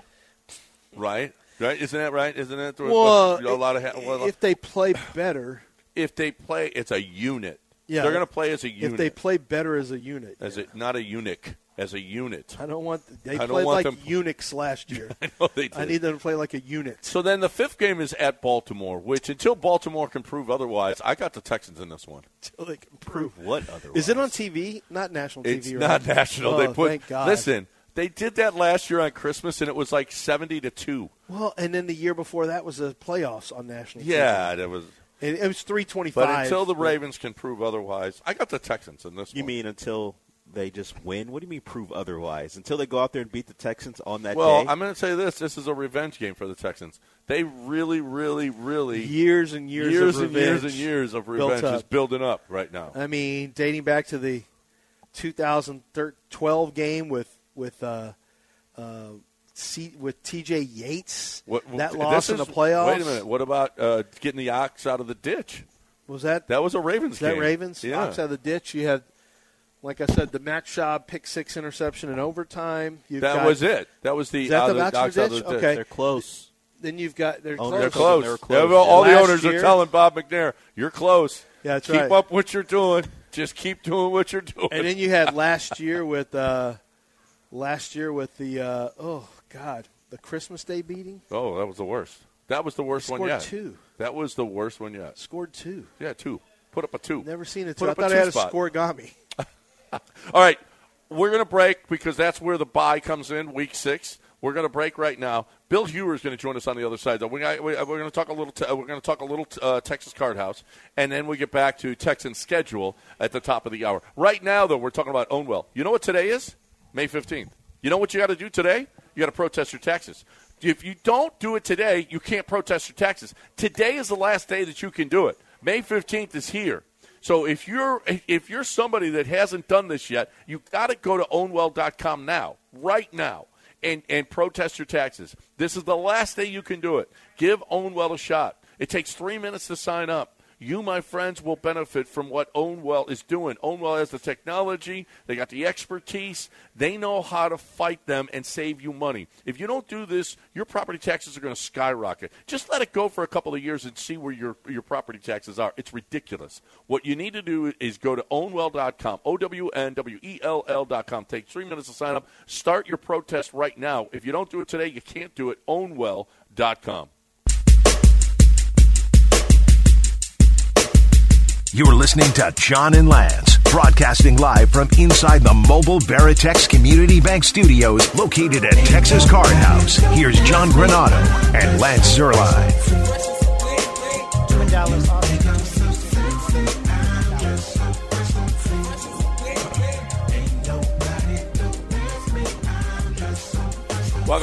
Right? Right? Isn't that right? Isn't it? well, a lot of ha- well, if they play better, if they play, it's a unit. Yeah. They're going to play as a unit. if they play better as a unit, as yeah. a, not a eunuch, as a unit. I don't want. They I don't played want like them- eunuchs last year. I know they did. I need them to play like a unit. So then the fifth game is at Baltimore, which until Baltimore can prove otherwise, I got the Texans in this one. Until they can prove. What otherwise? Is it on T V? Not national It's T V. not right? national. Oh, they put thank God. listen. They did that last year on Christmas, and it was like seventy to two. Well, and then the year before that was the playoffs on national. Yeah, that was. T V. It, it was three twenty-five. But until the Ravens can prove otherwise, I got the Texans in this You one. mean until they just win? What do you mean prove otherwise? Until they go out there and beat the Texans on that Well, day? I'm going to say this: this is a revenge game for the Texans. They really, really, really years and years, years of and years revenge and years of built revenge is up. building up right now. I mean, dating back to the two thousand twelve game with with uh, uh, C, with T J Yates, What, that this loss in the is- playoffs. Wait a minute. What about uh, getting the ox out of the ditch? Was that That was a Ravens Is that game. Ravens? Yeah. Ox out of the ditch. You had, like I said, the Matt Schaub pick six interception in overtime. You've That got, was it. That was the, Is that out the of Ox the out ox of out the of the ditch? Okay. They're close. Then you've got they're Oh, close. They're close. They were close. Yeah, well, all the Last owners year- are telling Bob McNair, "You're close. Yeah, that's Keep right. up what you're doing. Just keep doing what you're doing." And then you had last year with uh, last year with the uh, oh god the Christmas Day beating. oh, that was the worst. That was the worst one Scored yet. two. That was the worst one yet. Scored two. Yeah, two. Put up a two. Never seen it. Put Two. I up a thought I had a two-spot. scoregami. All right, we're going to break because that's where the bye comes in, week six. We're going to break right now. Bill Hewer is going to join us on the other side. Though we got, we, we're going to talk a little. Te- we're going to talk a little uh, Texas Card House, and then we get back to Texans schedule at the top of the hour. Right now, though, we're talking about Ownwell. You know what today is? May fifteenth. You know what you got to do today? You got to protest your taxes. If you don't do it today, you can't protest your taxes. Today is the last day that you can do it. May fifteenth is here. So if you're if you're somebody that hasn't done this yet, you've got to go to ownwell dot com now, right now, and, and protest your taxes. This is the last day you can do it. Give Ownwell a shot. It takes three minutes to sign up. You, my friends, will benefit from what Ownwell is doing. Ownwell has the technology. They got the expertise. They know how to fight them and save you money. If you don't do this, your property taxes are going to skyrocket. Just let it go for a couple of years and see where your, your property taxes are. It's ridiculous. What you need to do is go to ownwell dot com, O W N W E L L dot com. Take three minutes to sign up. Start your protest right now. If you don't do it today, you can't do it. ownwell dot com. You're listening to John and Lance, broadcasting live from inside the mobile Veritex Community Bank Studios located at Texas Card House. Here's John Granado and Lance Zerline.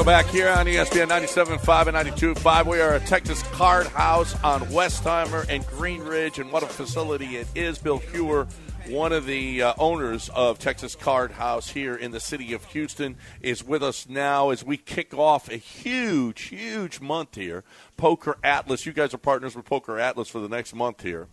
Welcome back here on E S P N ninety-seven point five and ninety-two point five. We are at Texas Card House on Westheimer and Green Ridge, and what a facility it is. Bill Cure, one of the uh, owners of Texas Card House here in the city of Houston, is with us now as we kick off a huge, huge month here. Poker Atlas. You guys are partners with Poker Atlas for the next month here.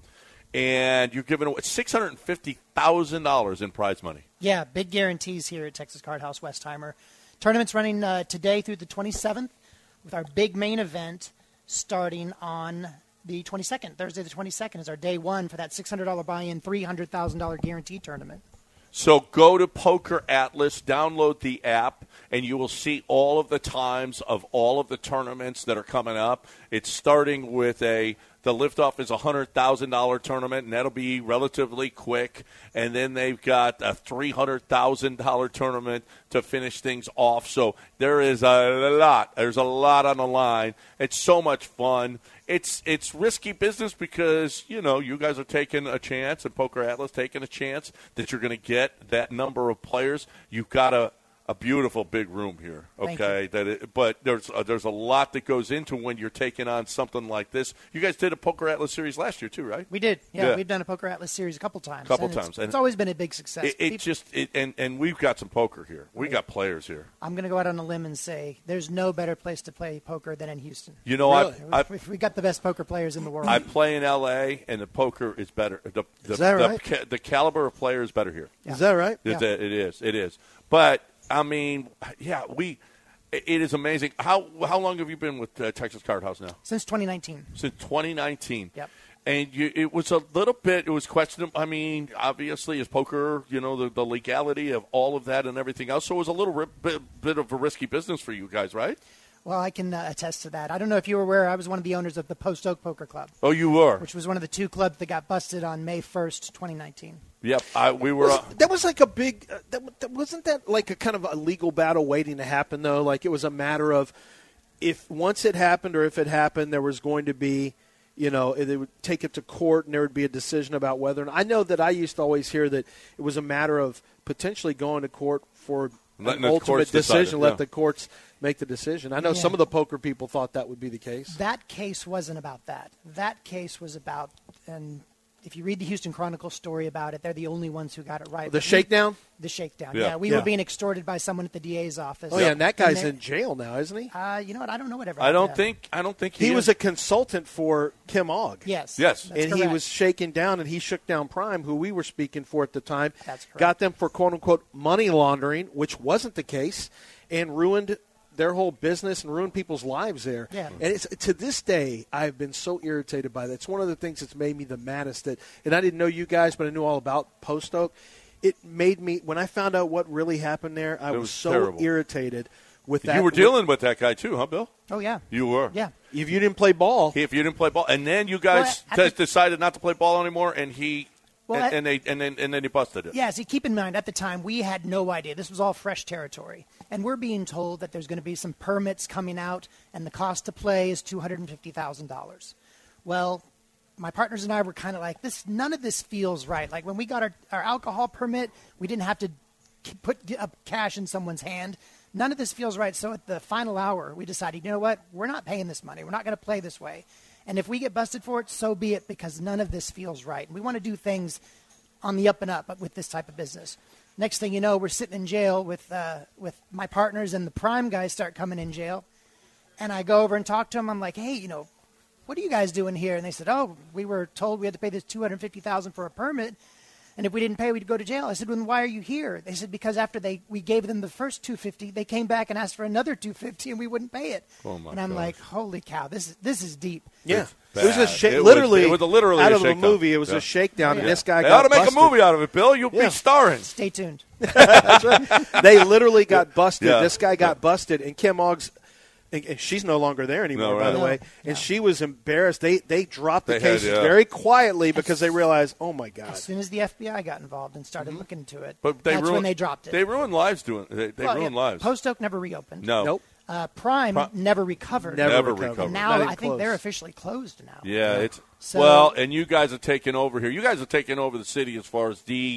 And you're giving away six hundred fifty thousand dollars in prize money. Yeah, big guarantees here at Texas Card House Westheimer. Tournament's running uh, today through the twenty-seventh with our big main event starting on the twenty-second. Thursday the twenty-second is our day one for that six hundred dollars buy-in, three hundred thousand dollars guarantee tournament. So go to Poker Atlas, download the app, and you will see all of the times of all of the tournaments that are coming up. It's starting with a the liftoff is a one hundred thousand dollars tournament, and that'll be relatively quick. And then they've got a three hundred thousand dollars tournament to finish things off. So there is a lot. There's a lot on the line. It's so much fun. It's it's risky business because, you know, you guys are taking a chance, and Poker Atlas taking a chance that you're going to get that number of players. You've got a, a beautiful big room here, okay? That it, but there's a, there's a lot that goes into when you're taking on something like this. You guys did a Poker Atlas series last year too, right? We did. Yeah, Yeah. we've done a Poker Atlas series a couple times. Couple and times. It's, And it's always been a big success. It, it People- just it, and and we've got some poker here. We got players here. I'm going to go out on a limb and say there's no better place to play poker than in Houston. You know, Really? I, I we we got the best poker players in the world. I play in L A, and the poker is better. The, the, Is that the, right? ca- the caliber of player is better here. Yeah. Is that right? It- Yeah. It is. It is. But I mean, yeah, we. It it is amazing. How how long have you been with uh, Texas Card House now? Since twenty nineteen. Since twenty nineteen. Yep. And you, it was a little bit. It was questionable. I mean, obviously, is poker, you know, the, the legality of all of that and everything else. So it was a little ri- bit, bit of a risky business for you guys, right? Well, I can uh, attest to that. I don't know if you were aware, I was one of the owners of the Post Oak Poker Club, Oh, you were. which was one of the two clubs that got busted on May first, twenty nineteen. Yep. I, we were. Was- Uh, that was like a big. Uh, that, that wasn't that like a kind of a legal battle waiting to happen though. Like it was a matter of if once it happened or if it happened, there was going to be, you know, they would take it to court and there would be a decision about whether. And I know that I used to always hear that it was a matter of potentially going to court for Letting an the ultimate courts decide it, decision. Let yeah. the courts make the decision. I know Yeah. some of the poker people thought that would be the case. That case wasn't about that. That case was about, and if you read the Houston Chronicle story about it, they're the only ones who got it right. The But we- shakedown. The shakedown. Yeah. Yeah, we Yeah. were being extorted by someone at the D A's office. Oh yeah, and that guy's they- in jail now, isn't he? Uh, you know what? I don't know whatever. I don't happened. think. I don't think he, He is. was a consultant for Kim Ogg. Yes. Yes. That's and he correct. was shaken down, and he shook down Prime, who we were speaking for at the time. That's correct. Got them for quote unquote money laundering, which wasn't the case, and ruined their whole business and ruined people's lives there. Yeah. And it's, to this day, I've been so irritated by that. It's one of the things that's made me the maddest. That, and I didn't know you guys, but I knew all about Post Oak. It made me when I found out what really happened there. I It was, was so terrible. irritated with that. You were dealing with that guy too, huh, Bill? Oh yeah. You were. Yeah. If you didn't play ball, If you didn't play ball, and then you guys Well, at t- decided not to play ball anymore, and he, Well, and, at- and they, and then, and then he busted it. Yeah, see, keep in mind, at the time, we had no idea. This was all fresh territory. And we're being told that there's going to be some permits coming out, and the cost to play is two hundred fifty thousand dollars. Well, my partners and I were kind of like, this. None of this feels right. Like, when we got our, our alcohol permit, we didn't have to k- put get up cash in someone's hand. None of this feels right. So at the final hour, we decided, you know what? We're not paying this money. We're not going to play this way. And if we get busted for it, so be it, because none of this feels right. And we want to do things on the up and up with this type of business. Next thing you know, we're sitting in jail with uh, with my partners, and the Prime guys start coming in jail. And I go over and talk to them. I'm like, hey, you know, what are you guys doing here? And they said, oh, we were told we had to pay this two hundred fifty thousand dollars for a permit, and if we didn't pay, we'd go to jail. I said, well, then why are you here? They said, because after they we gave them the first two hundred fifty dollars, they came back and asked for another two hundred fifty dollars, and we wouldn't pay it. Oh, my and I'm gosh. like, holy cow, this is this is deep. yeah, It's it was a bad. sha- It was- literally it was a literally out a of a shakedown. movie. It was Yeah. a shakedown, and Yeah. this guy They got ought to make busted. a movie out of it, Bill. You'll Yeah. be starring. Stay tuned. They literally got busted. Yeah. This guy got busted, and Kim Ogg's, and and she's no longer there anymore, No, by right. the No, way. no. And she was embarrassed. They they dropped the They had, cases yeah. very quietly because they realized, oh my God. As soon as the F B I got involved and started looking into it, But they that's ruined, when they dropped it. They ruined lives doing. They, they Well, ruined yeah, lives. Post Oak never reopened. no. Nope. Uh, Prime Pro- never recovered. Never, Never recovered. recovered. And now Not even I think close. they're officially closed now. Yeah, it's So- well, and you guys are taking over here. You guys are taking over the city as far as the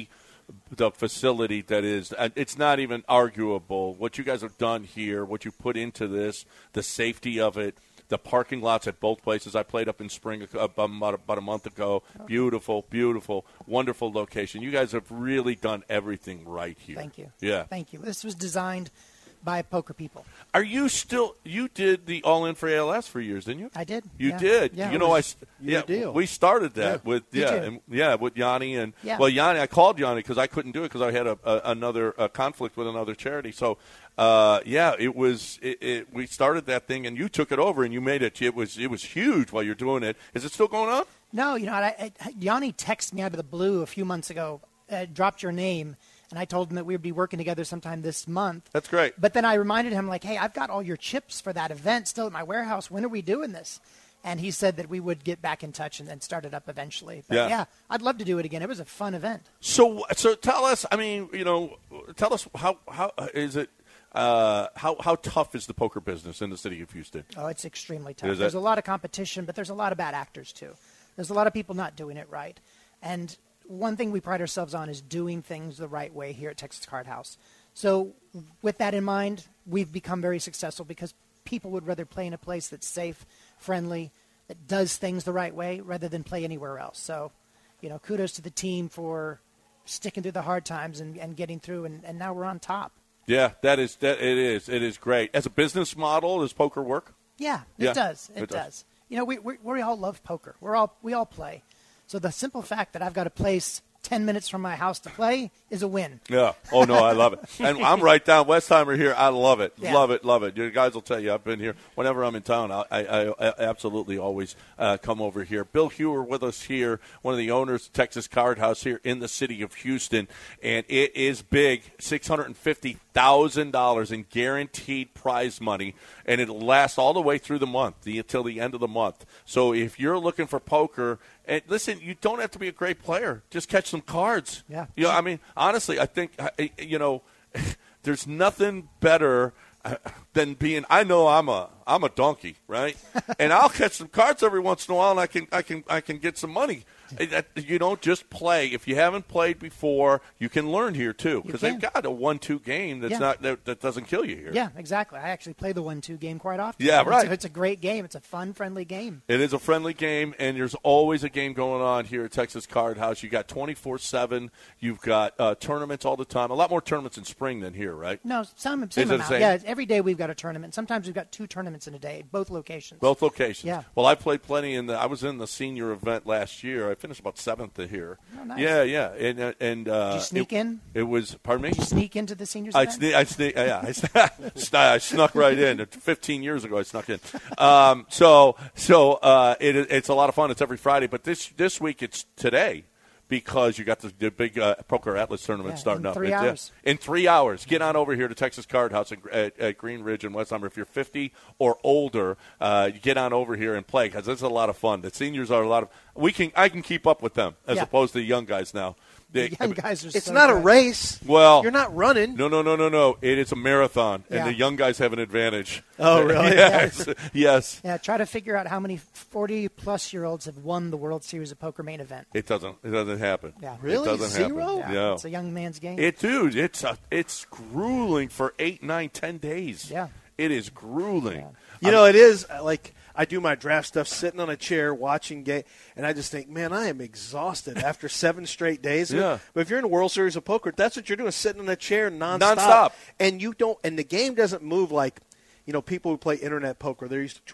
the facility that is. It's not even arguable what you guys have done here, what you put into this, the safety of it. The parking lots at both places. I played up in Spring about, about a month ago. Beautiful, beautiful, wonderful location. You guys have really done everything right here. Thank you. Yeah. Thank you. This was designed by poker people. Are you still – you did the All In for A L S for years, didn't you? I did. You yeah. did. Yeah, you know, I – your yeah, deal. we started that Yeah. with – Did yeah, you? and, yeah, with Yanni. And, Yeah. well, Yanni, I called Yanni because I couldn't do it because I had a, a, another a conflict with another charity. So – Uh, yeah, it was. It, it, we started that thing, and you took it over, and you made it. It was. It was huge while you're doing it. Is it still going on? No, you know, I, I, Yanni texted me out of the blue a few months ago, uh, dropped your name, and I told him that we would be working together sometime this month. That's great. But then I reminded him, like, hey, I've got all your chips for that event still at my warehouse. When are we doing this? And he said that we would get back in touch and then start it up eventually. But Yeah. yeah, I'd love to do it again. It was a fun event. So, so tell us. I mean, you know, tell us how how is it. Uh, how how tough is the poker business in the city of Houston? Oh, it's extremely tough. Is There's it? a lot of competition, but there's a lot of bad actors, too. There's a lot of people not doing it right. And one thing we pride ourselves on is doing things the right way here at Texas Card House. So with that in mind, we've become very successful because people would rather play in a place that's safe, friendly, that does things the right way rather than play anywhere else. So, you know, kudos to the team for sticking through the hard times and, and getting through, and, and now we're on top. Yeah, that is that it is it is great. As a business model, does poker work? Yeah, it Yeah, does. It, it does. does. You know, we, we we all love poker. We're all we all play. So the simple fact that I've got a place ten minutes from my house to play is a win. Yeah. Oh no, I love it. And I'm right down Westheimer here. I love it. Yeah. Love it. Love it. You guys will tell you I've been here whenever I'm in town. I, I, I absolutely always uh, come over here. Bill Hewer with us here, one of the owners of Texas Card House here in the city of Houston, and it is big, six hundred and fifty thousand dollars in guaranteed prize money, and it'll last all the way through the month, the, until the end of the month. So if you're looking for poker. And listen, you don't have to be a great player. Just catch some cards. Yeah. You know, I mean, honestly, I think, you know, there's nothing better than being. I know I'm a I'm a donkey, right? And I'll catch some cards every once in a while, and I can I can I can get some money. You don't just play. If you haven't played before, you can learn here too, because they've got a one-two game that's Yeah. not that, that doesn't kill you here. Yeah, exactly. I actually play the one-two game quite often. Yeah, It's a- right. It's a great game. It's a fun, friendly game. It is a friendly game, and there's always a game going on here at Texas Card House. You got twenty-four seven. You've got uh, tournaments all the time. A lot more tournaments in spring than here, right? No, some Is same it the amount. same? Yeah, every day we've got a tournament. Sometimes we've got two tournaments in a day, both locations. Both locations. Yeah. Well, I played plenty in the. I was in the senior event last year. I finished about seventh here. Oh, nice. Yeah, yeah, and uh, and uh, Did you sneak it, in? It was. Pardon me. Did you sneak into the seniors I event? sneak. I sneak. Yeah, I, sn- I snuck right in. Fifteen years ago, I snuck in. Um, so so uh, it, it's a lot of fun. It's every Friday, but this this week it's today. Because you got the, the big uh, Poker Atlas tournament Yeah, starting in up. three It's, uh, hours. in three hours. Get on over here to Texas Card House at, at, at Green Ridge and Westheimer. If you're fifty or older, uh, you get on over here and play because it's a lot of fun. The seniors are a lot of we can I can keep up with them as Yeah. opposed to the young guys now. They, The young guys are It's so not a good. race. Well, You're not running. No, no, no, no, no. It is a marathon, and Yeah. the young guys have an advantage. Oh, really? yes, yes. Yeah, try to figure out how many forty-plus-year-olds have won the World Series of Poker main event. It doesn't. It doesn't happen. Yeah. Really? It doesn't Zero? happen. Yeah, Yeah. it's a young man's game. It, dude, it's a, it's grueling for eight, nine, ten days. Yeah. It is grueling. You know, it is uh, like I do my draft stuff sitting on a chair watching game, and I just think, man, I am exhausted after seven straight days. of it. Yeah. But if you're in a World Series of Poker, that's what you're doing, sitting in a chair nonstop. Nonstop. And you don't, and the game doesn't move like, you know, people who play internet poker. They're used to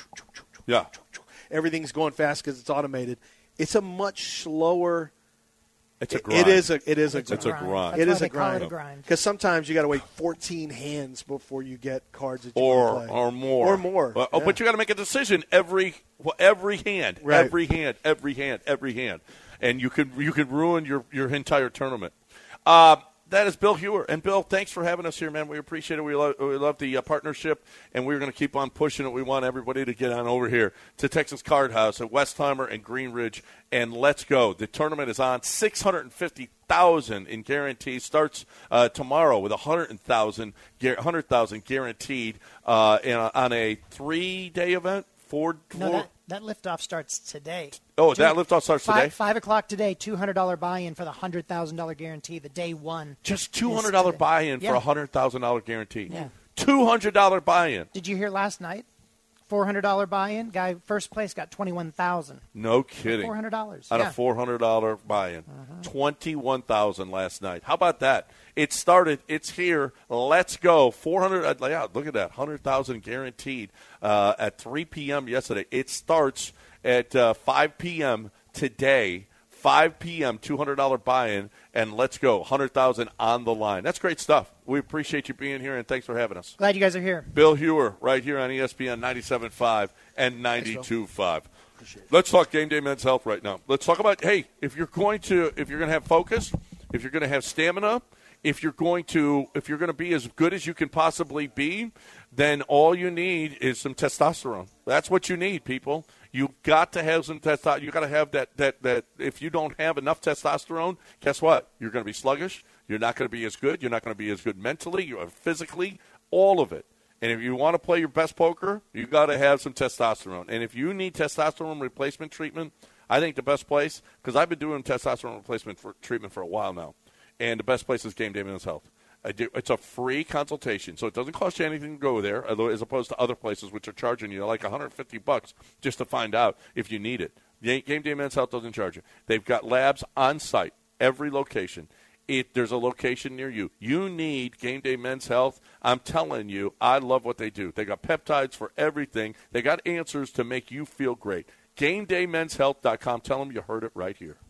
Yeah. everything's going fast because it's automated. It's a much slower. It's a it- grind. It is a. It is a. It's a grind. That's It why is they a call grind. it a grind. Because sometimes you got to wait fourteen hands before you get cards that you or want to play. or more or more. Well, oh, yeah. but you got to make a decision every well, every hand, Right. every hand, every hand, every hand, and you could you could ruin your your entire tournament. Uh, that is Bill Hewer, and Bill, thanks for having us here, man. We appreciate it. We love we love the uh, partnership, and we're going to keep on pushing it. We want everybody to get on over here to Texas Card House at Westheimer and Green Ridge, and let's go. The tournament is on. Six hundred and fifty thousand in guarantees starts uh, tomorrow with a hundred thousand hundred thousand guaranteed uh, in a, on a three day event. Four. No, four that, that liftoff starts today. oh, Two- that liftoff starts five, today. Five o'clock today. Two hundred dollar buy-in for the hundred thousand dollar guarantee. The day one. Just two hundred dollar today. buy-in Yeah. for a hundred thousand dollar guarantee. Yeah. Two hundred dollar buy-in. Did you hear last night? Four hundred dollar buy-in. Guy first place got twenty one thousand. No kidding. Four hundred dollars. On Yeah. a four hundred dollar buy-in. Uh-huh. Twenty-one thousand last night. How about that? It started. It's here. Let's go. Four hundred. Yeah, look at that. Hundred thousand guaranteed uh, at three p.m. yesterday. It starts at uh, five p.m. today. five p.m. two hundred dollar buy-in, and let's go. Hundred thousand on the line. That's great stuff. We appreciate you being here, and thanks for having us. Glad you guys are here. Bill Hewer, right here on E S P N ninety-seven point five and ninety-two point five. Let's talk Game Day Men's Health right now. Let's talk about, hey, if you're going to if you're going to have focus, if you're going to have stamina, if you're going to if you're going to be as good as you can possibly be, then all you need is some testosterone. That's what you need, people. You've got to have some testosterone. You've got to have that, that, that. If you don't have enough testosterone, guess what? You're going to be sluggish. You're not going to be as good. You're not going to be as good mentally, you physically, all of it. And if you want to play your best poker, you got to have some testosterone. And if you need testosterone replacement treatment, I think the best place, because I've been doing testosterone replacement for treatment for a while now, and the best place is Game Day Men's Health. I do, it's a free consultation, so it doesn't cost you anything to go there, as opposed to other places which are charging you like one hundred fifty bucks just to find out if you need it. Game Day Men's Health doesn't charge you. They've got labs on site, every location. It, there's a location near you. You need Game Day Men's Health. I'm telling you, I love what they do. They got peptides for everything. They got answers to make you feel great. Game Day Men's Health dot com. Tell them you heard it right here.